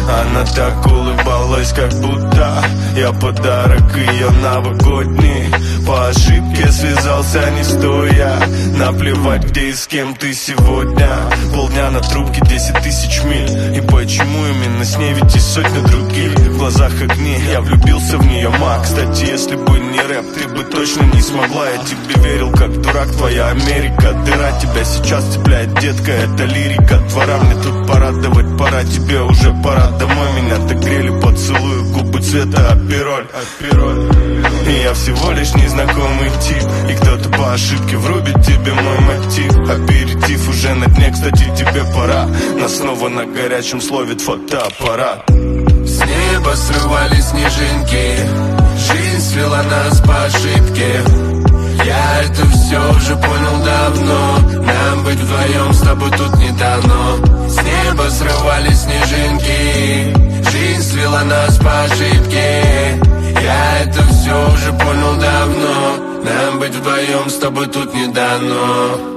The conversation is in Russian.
Она так улыбалась, как будто я подарок ее новогодний. По ошибке связался не стоя. Наплевать, где и с кем ты сегодня. Полдня на трубке, 10 тысяч миль. И почему именно с ней, ведь есть сотни других. В глазах огни, я влюбился в нее, ма. Кстати, если бы не рэп, ты бы точно не смогла. Я тебе верил, как дурак, твоя Америка. Дыра тебя сейчас цепляет, детка, это лирика. Двора мне тут порадовать пора, тебе уже пора домой. Меня так грели поцелуи, губы цвета апероль. И я всего лишь незнакомый тип, и кто-то по ошибке врубит тебе мой мотив. Аперитив уже на дне, кстати, тебе пора. Нас снова на горячем словит фотоаппарат. С неба срывались снежинки, жизнь свела нас по ошибке. Я это все уже понял давно. Нам быть вдвоем с тобой тут не дано. С неба срывались снежинки, жизнь свела нас по ошибке. Я это все уже понял давно. Нам быть вдвоем с тобой тут не дано.